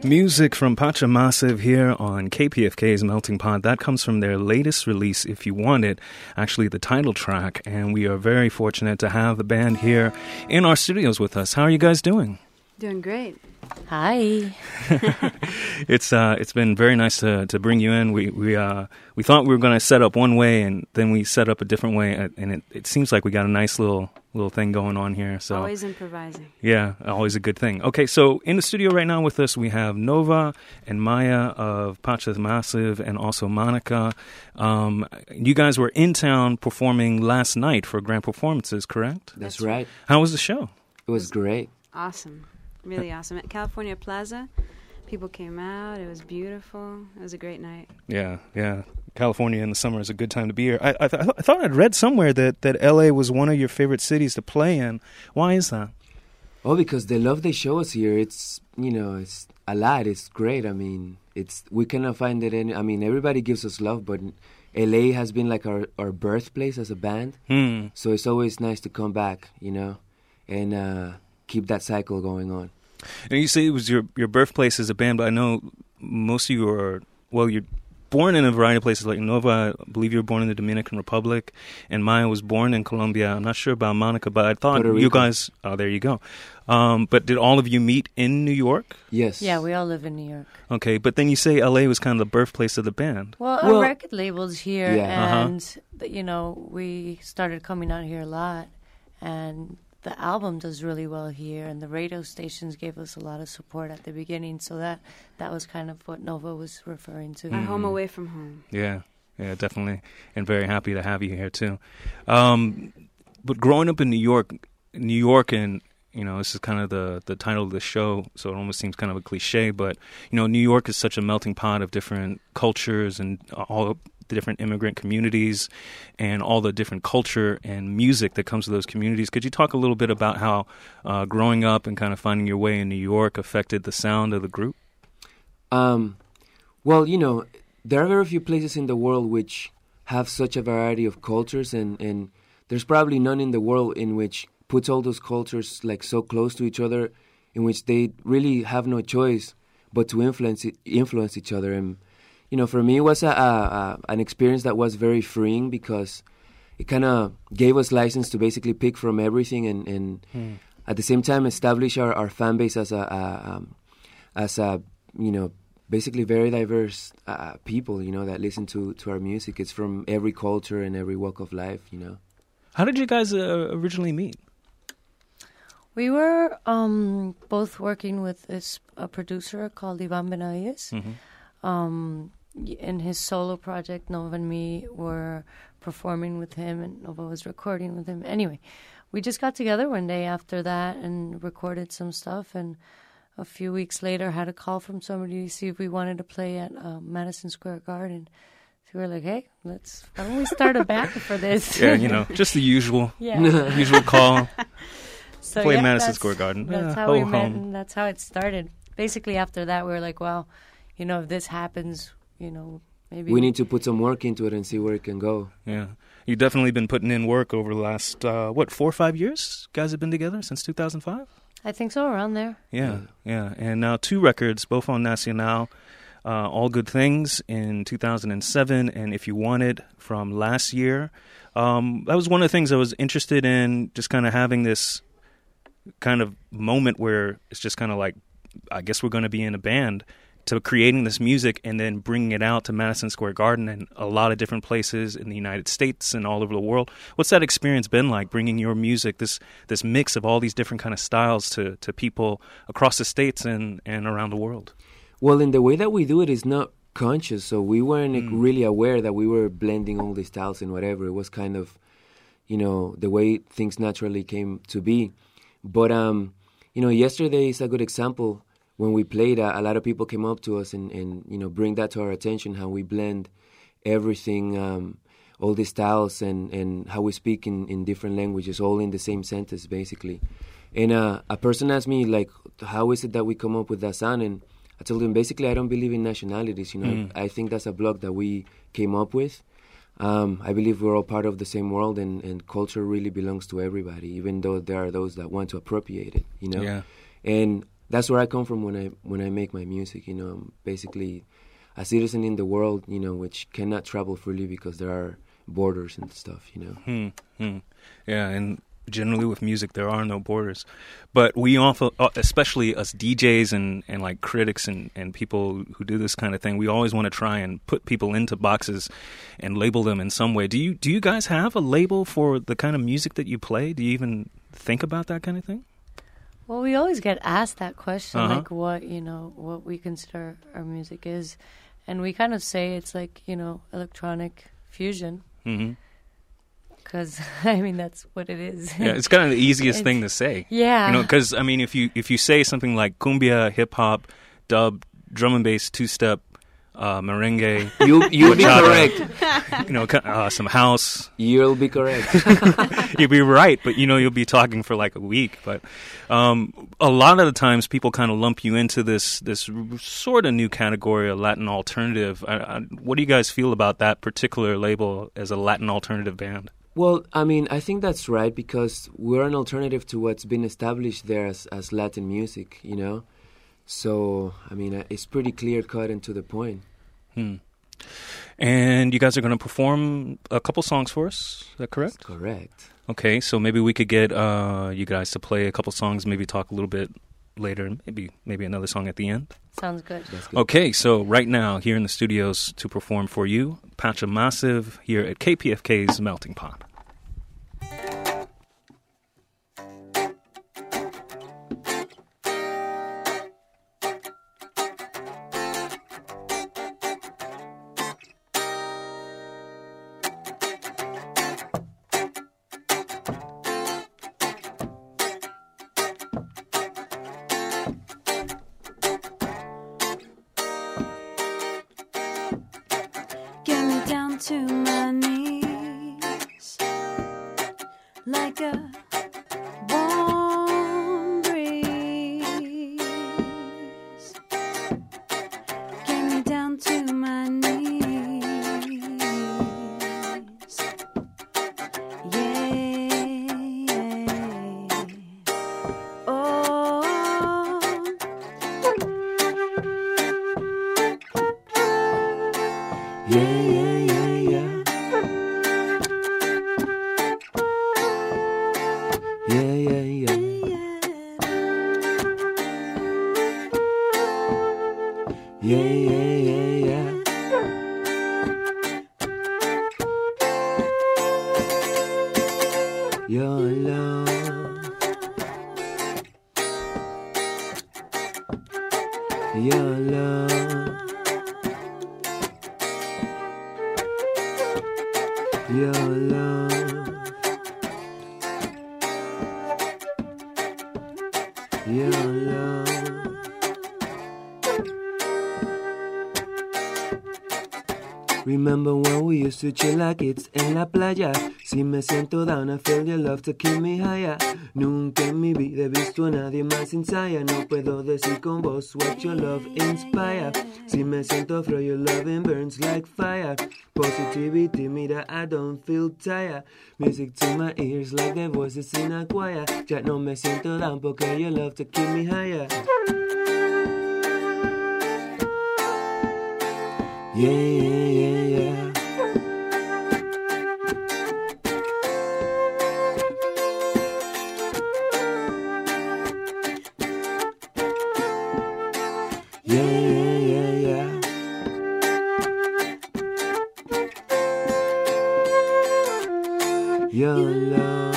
Music from Pacha Massive here on KPFK's Melting Pot. That comes from their latest release, If You Want It, actually the title track. And we are very fortunate to have the band here in our studios with us. How are you guys doing? Doing great. Hi. It's been very nice to bring you in. We thought we were going to set up one way, and then we set up a different way, and it seems like we got a nice little thing going on here. So always improvising. Yeah, always a good thing. Okay, so in the studio right now with us, we have Nova and Maya of Pacha Massive, and also Monica. You guys were in town performing last night for Grand Performances, correct? That's right. How was the show? It was great. Awesome. Really awesome. At California Plaza, people came out. It was beautiful. It was a great night. Yeah. California in the summer is a good time to be here. I thought I'd read somewhere that L.A. was one of your favorite cities to play in. Why is that? Oh, because they love they show us here. It's a lot. It's great. I mean, we cannot find it everybody gives us love, but L.A. has been like our birthplace as a band. So it's always nice to come back, and keep that cycle going on. And you say it was your birthplace as a band, but I know most of you you're born in a variety of places. Like Nova, I believe you were born in the Dominican Republic, and Maya was born in Colombia. I'm not sure about Monica, but I thought you guys... Oh, there you go. But did all of you meet in New York? Yes. Yeah, we all live in New York. Okay, but then you say L.A. was kind of the birthplace of the band. Well, our record label's here, and, we started coming out here a lot, and the album does really well here, and the radio stations gave us a lot of support at the beginning, so that was kind of what Nova was referring to. Our home away from home. Yeah, definitely, and very happy to have you here, too. But growing up in New York, and, this is kind of the title of the show, so it almost seems kind of a cliche, but, New York is such a melting pot of different cultures and all the different immigrant communities and all the different culture and music that comes to those communities. Could you talk a little bit about how growing up and kind of finding your way in New York affected the sound of the group? Well, there are very few places in the world which have such a variety of cultures, and there's probably none in the world in which puts all those cultures like so close to each other, in which they really have no choice but to influence each other. And for me, it was an experience that was very freeing, because it kind of gave us license to basically pick from everything, and at the same time establish our fan base as a basically very diverse people, that listen to our music. It's from every culture and every walk of life, How did you guys originally meet? We were both working with a producer called Ivan Benavides. In his solo project, Nova and me were performing with him, and Nova was recording with him. Anyway, we just got together one day after that and recorded some stuff, and a few weeks later had a call from somebody to see if we wanted to play at Madison Square Garden. So we were like, hey, why don't we start a band for this? Yeah, just the usual usual call. So play Madison Square Garden. That's how we met, and that's how it started. Basically, after that, we were like, well, if this happens, maybe we need to put some work into it and see where it can go. Yeah. You've definitely been putting in work over the last, 4 or 5 years? You guys have been together since 2005? I think so, around there. Yeah. And now 2 records, both on Nacional, All Good Things in 2007, and If You Want It from last year. That was one of the things I was interested in, just kind of having this kind of moment where it's just kind of like, I guess we're going to be in a band, to creating this music and then bringing it out to Madison Square Garden and a lot of different places in the United States and all over the world. What's that experience been like, bringing your music, this mix of all these different kind of styles to people across the states and around the world? Well, in the way that we do it is not conscious, so we weren't really aware that we were blending all these styles and whatever. It was kind of, the way things naturally came to be. But, yesterday is a good example. When we played, a lot of people came up to us and bring that to our attention, how we blend everything, all the styles and how we speak in different languages, all in the same sentence, basically. And a person asked me, like, how is it that we come up with that sound? And I told him, basically, I don't believe in nationalities. I think that's a block that we came up with. I believe we're all part of the same world, and culture really belongs to everybody, even though there are those that want to appropriate it, Yeah. And that's where I come from when I make my music. You know, I'm basically a citizen in the world, you know, which cannot travel freely because there are borders and stuff, you know. Yeah, and generally with music there are no borders, but we also, especially us DJs and like critics and people who do this kind of thing, we always want to try and put people into boxes and label them in some way. Do you guys have a label for the kind of music that you play? Do you even think about that kind of thing? Well, we always get asked that question, like what we consider our music is, and we kind of say it's like, you know, electronic fusion. Because I mean that's what it is. Yeah, it's kind of the easiest thing to say. Yeah, you know, because I mean, if you say something like cumbia, hip hop, dub, drum and bass, two step, merengue, you'll be correct. You know, some house. You'll be correct. You'll be right, but you know, you'll be talking for like a week. But a lot of the times, people kind of lump you into this sort of new category of Latin alternative. What do you guys feel about that particular label as a Latin alternative band? Well, I mean, I think that's right because we're an alternative to what's been established there as Latin music, you know? So, I mean, it's pretty clear-cut and to the point. And you guys are going to perform a couple songs for us, is that correct? That's correct. Okay, so maybe we could get you guys to play a couple songs, maybe talk a little bit later, maybe another song at the end. Sounds good. That's good. Okay, so right now, here in the studios to perform for you, Pacha Massive here at KPFK's Melting Pot. Get me down to my knees like a warm breeze. Get me down to my knees. Yeah. Oh. Yeah. Your love, your love, your love, your love. Remember when we used to chill like it's en la playa. Si me siento down, I feel your love to keep me higher. Nunca en mi vida he visto a nadie más ensaya. No puedo decir con voz what your love inspire. Si me siento frío, your loving burns like fire. Positivity, mira, I don't feel tired. Music to my ears like the voices in a choir. Ya no me siento down porque your love to keep me higher. Yeah. Your love.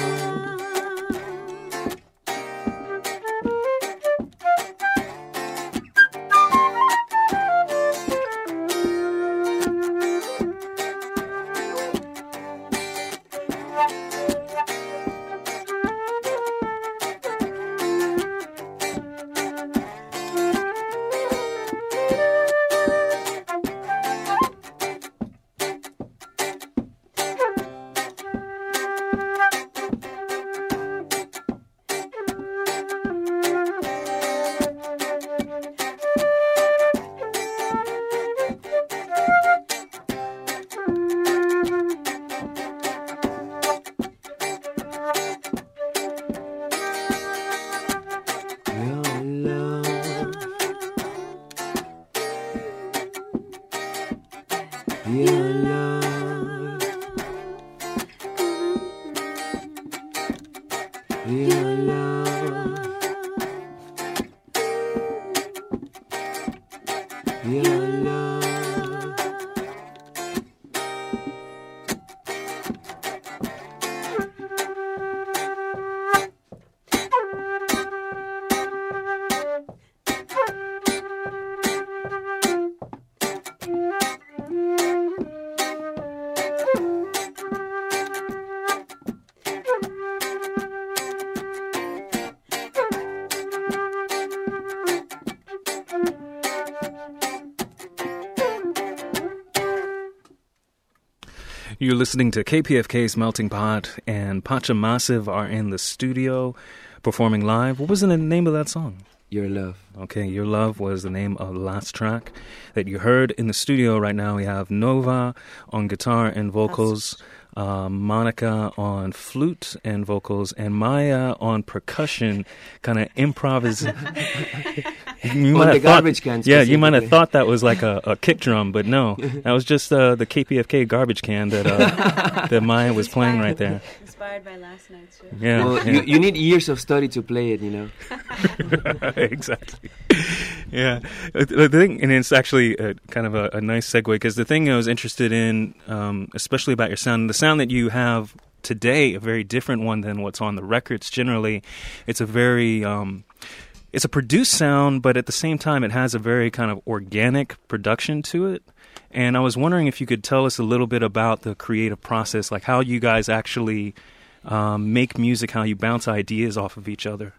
Your love. Your love. You're listening to KPFK's Melting Pot, and Pacha Massive are in the studio performing live. What was the name of that song? Your love. Okay, Your Love was the name of the last track that you heard. In the studio right now, we have Nova on guitar and vocals, Monica on flute and vocals, and Maya on percussion, kind of improvisation. On the garbage can. Yeah, you might have thought that was like a kick drum, but no, that was just the KPFK garbage can that that Maya was playing right there. Inspired by last night's show. Yeah, Well, you need years of study to play it, you know. Exactly. Yeah, the thing, and it's actually kind of a nice segue, because the thing I was interested in, especially about your sound, the sound that you have today, a very different one than what's on the records. Generally, it's a very it's a produced sound, but at the same time, it has a very kind of organic production to it. And I was wondering if you could tell us a little bit about the creative process, like how you guys actually make music, how you bounce ideas off of each other.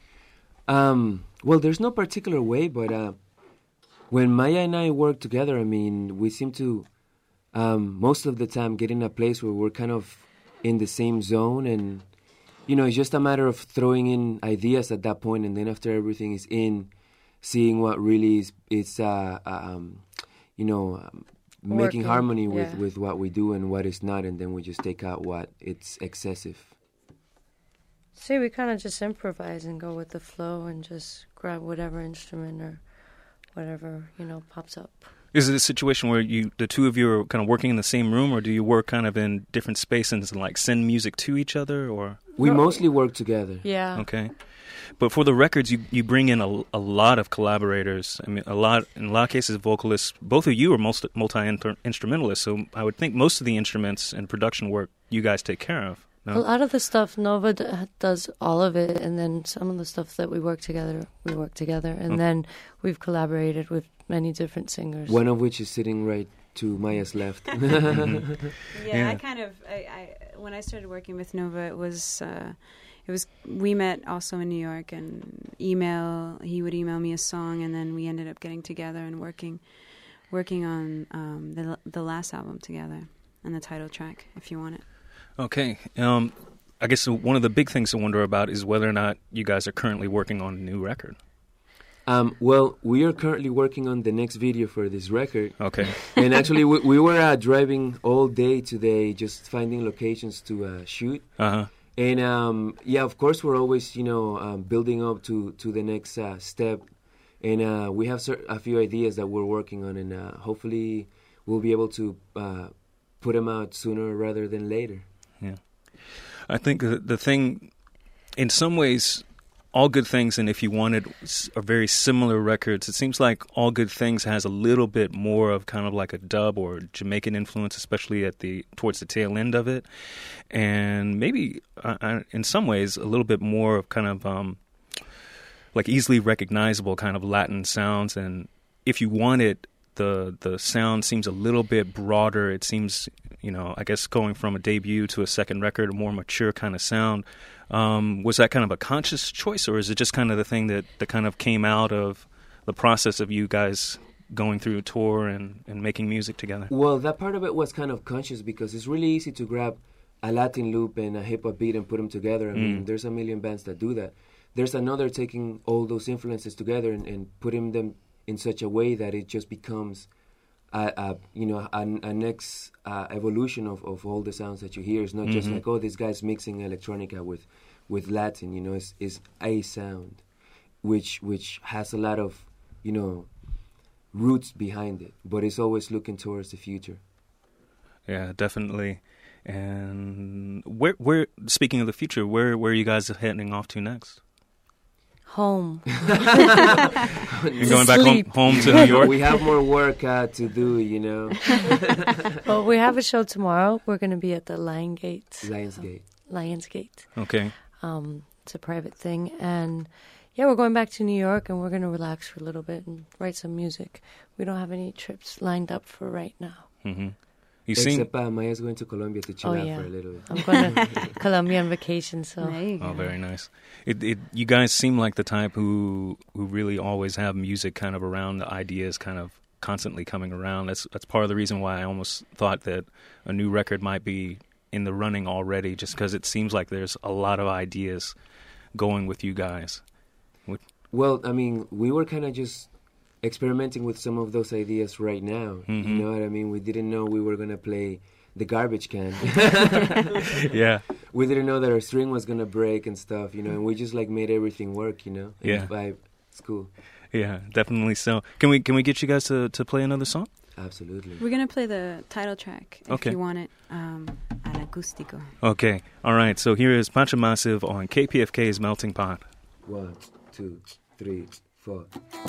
Well, there's no particular way, but when Maya and I work together, I mean, we seem to most of the time get in a place where we're kind of in the same zone, and you know, it's just a matter of throwing in ideas at that point, and then after everything is in, seeing what really is you know, making harmony with what we do and what is not, and then we just take out what it's excessive. See, we kind of just improvise and go with the flow and just grab whatever instrument or whatever, you know, pops up. Is it a situation where the two of you are kind of working in the same room, or do you work kind of in different spaces and like send music to each other, or? We mostly work together. Yeah. Okay. But for the records, you bring in a lot of collaborators. I mean, in a lot of cases, vocalists. Both of you are multi-instrumentalists, so I would think most of the instruments and production work you guys take care of. No? A lot of the stuff, Nova does all of it, and then some of the stuff that we work together. And then we've collaborated with many different singers. One of which is sitting right to Maya's left. Yeah, I when I started working with Nova, it was we met also in New York, and he would email me a song, and then we ended up getting together and working on the last album together and the title track, If You Want It. Okay. I guess one of the big things to wonder about is whether or not you guys are currently working on a new record. Well, we are currently working on the next video for this record. Okay. And actually, we were driving all day today, just finding locations to shoot. Uh-huh. And yeah, of course, we're always, you know, building up to the next step. And we have a few ideas that we're working on, and hopefully we'll be able to put them out sooner rather than later. Yeah. I think the thing, in some ways, All Good Things and If You Wanted are very similar records. It seems like All Good Things has a little bit more of kind of like a dub or Jamaican influence, especially towards the tail end of it. And maybe, in some ways, a little bit more of kind of like easily recognizable kind of Latin sounds. And If You Want It, the sound seems a little bit broader. It seems, you know, I guess going from a debut to a second record, a more mature kind of sound. Was that kind of a conscious choice, or is it just kind of the thing that kind of came out of the process of you guys going through a tour and making music together? Well, that part of it was kind of conscious, because it's really easy to grab a Latin loop and a hip-hop beat and put them together. I mean, there's a million bands that do that. There's another taking all those influences together and putting them in such a way that it just becomes a next evolution of all the sounds that you hear. It's not just like, oh, this guy's mixing electronica with Latin. You know, it's a sound which has a lot of, you know, roots behind it, but it's always looking towards the future. Yeah, definitely. And where speaking of the future, where are you guys heading off to next? Home. You're going back home to New York? We have more work to do, you know. Well, we have a show tomorrow. We're going to be at the Lionsgate. Okay. It's a private thing. And, yeah, we're going back to New York, and we're going to relax for a little bit and write some music. We don't have any trips lined up for right now. Mm-hmm. Except Maya's going to Colombia to chill out for a little bit. I'm going to Colombia on vacation. So. Very nice. You guys seem like the type who really always have music kind of around, the ideas kind of constantly coming around. That's part of the reason why I almost thought that a new record might be in the running already, just because it seems like there's a lot of ideas going with you guys. Well, I mean, we were kind of just experimenting with some of those ideas right now. Mm-hmm. You know what I mean? We didn't know we were going to play the garbage can. Yeah. We didn't know that our string was going to break and stuff, you know, and we just like made everything work, you know? Yeah. Vibe. It's cool. Yeah, definitely so. Can we get you guys to play another song? Absolutely. We're going to play the title track if you want it, al acústico. Okay. All right. So here is Pachamassive on KPFK's Melting Pot. 1, 2, 3, 4.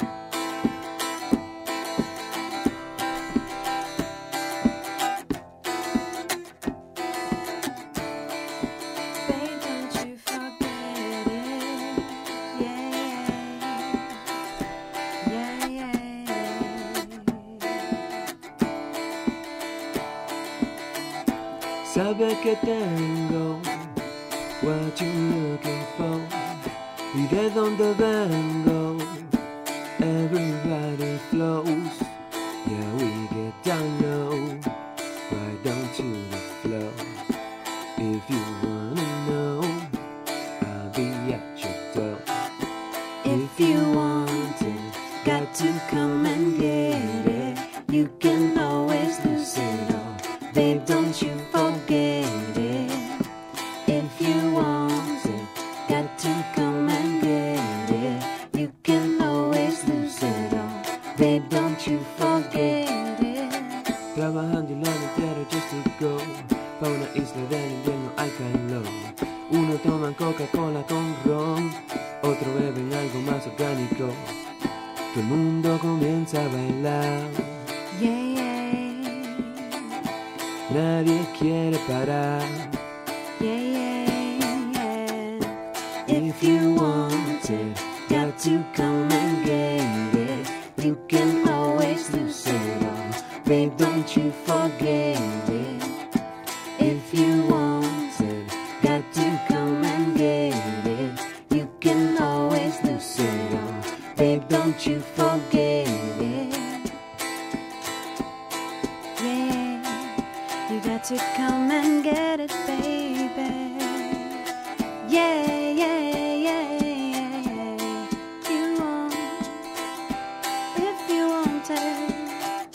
Sabe que tengo what you looking for y de donde vengo everybody flows. Yeah, we get down low right down to the floor. If you wanna know, I'll be at your door. If you want it, got to come and get it. You can always lose it all, babe, don't you forget it. If you want it, got to come and get it. You can always lose it all, babe, don't you forget it. Trabajando el año entero just to go pa' una isla del invierno al calor. Uno toma Coca-Cola con ron, otro beben algo más orgánico. Todo el mundo comienza a bailar. Yeah, yeah. Nadie quiere parar. Yeah, yeah, yeah. If you want it, got to come and get it. You can always lose it all, babe, don't you forget it. If you want it, got to come and get it. You can always lose it all, babe, don't you forget it. Yeah, you got to come and get it, baby. Yeah, yeah, yeah, yeah. You want, if you want it.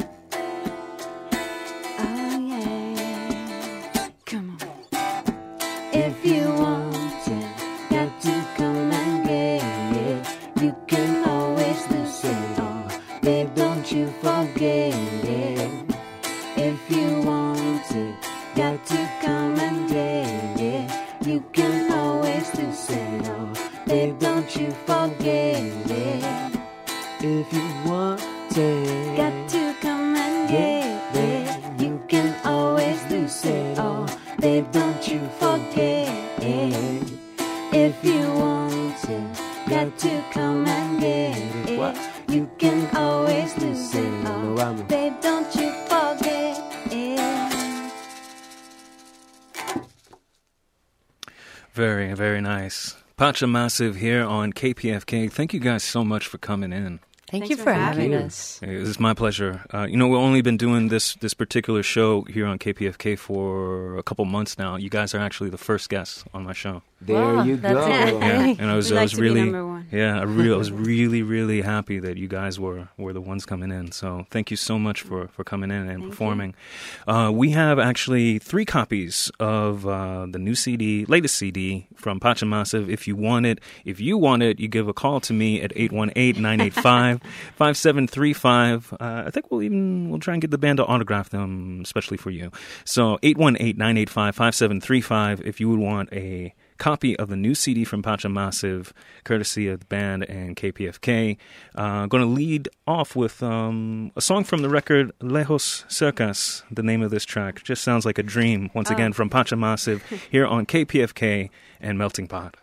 Oh yeah, come on. If you want it, got to come and get it. You can always lose it all, babe, don't you forget it. If you want it, got to come and get it. You can always lose it all, babe, don't you forget it. If you want it, got to come and get it. You can always lose it all, babe, don't you forget it. If you want it, got to come and get it. You can always lose it all, babe, don't you forget it. Very, very nice. Pachamassive here on KPFK. Thank you guys so much for coming in. Thank you for having us. It was my pleasure. We've only been doing this particular show here on KPFK for a couple months now. You guys are actually the first guests on my show. There you go. Yeah, and I was really, number one. I was really, really happy that you guys were the ones coming in. So thank you so much for coming in and performing. We have actually 3 copies of the new CD, latest CD from Pachamassive. If you want it, you give a call to me at 818-985. 818-985-5735. I think we'll try and get the band to autograph them, especially for you. So 818-985-5735 if you would want a copy of the new CD from Pacha Massive, courtesy of the band and KPFK. Going to lead off with a song from the record Lejos Cercas, the name of this track. Just sounds like a dream, once again, from Pacha Massive, here on KPFK and Melting Pot.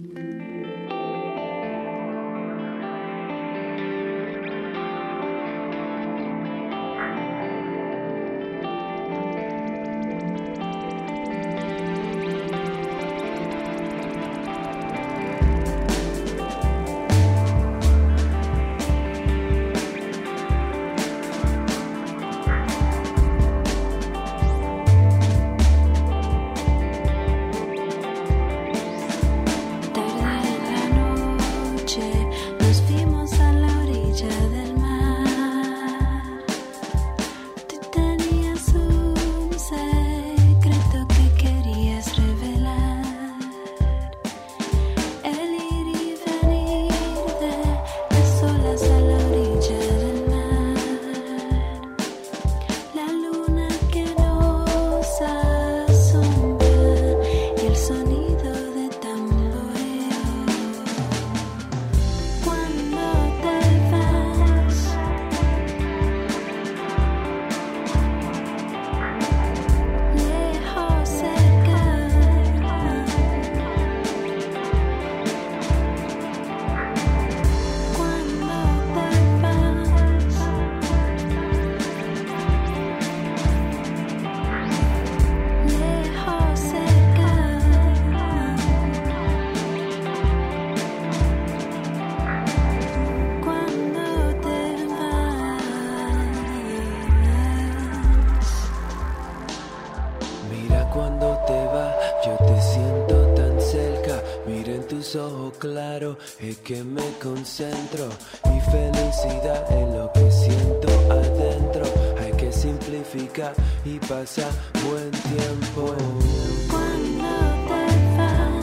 Claro, es que me concentro. Mi felicidad es lo que siento adentro. Hay que simplificar y pasar buen tiempo. Cuando te vas,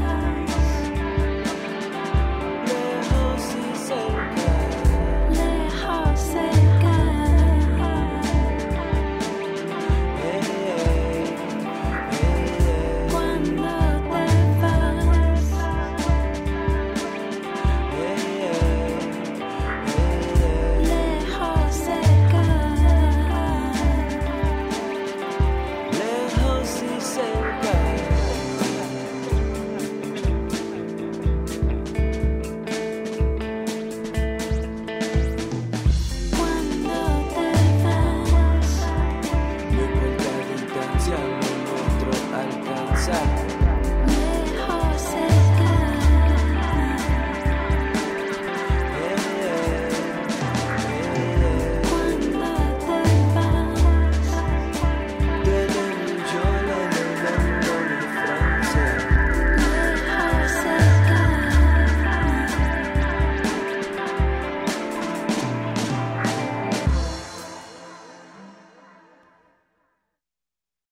lejos y cerca, lejos cerca. Cuando no importa distancia, lo nuestro alcanza.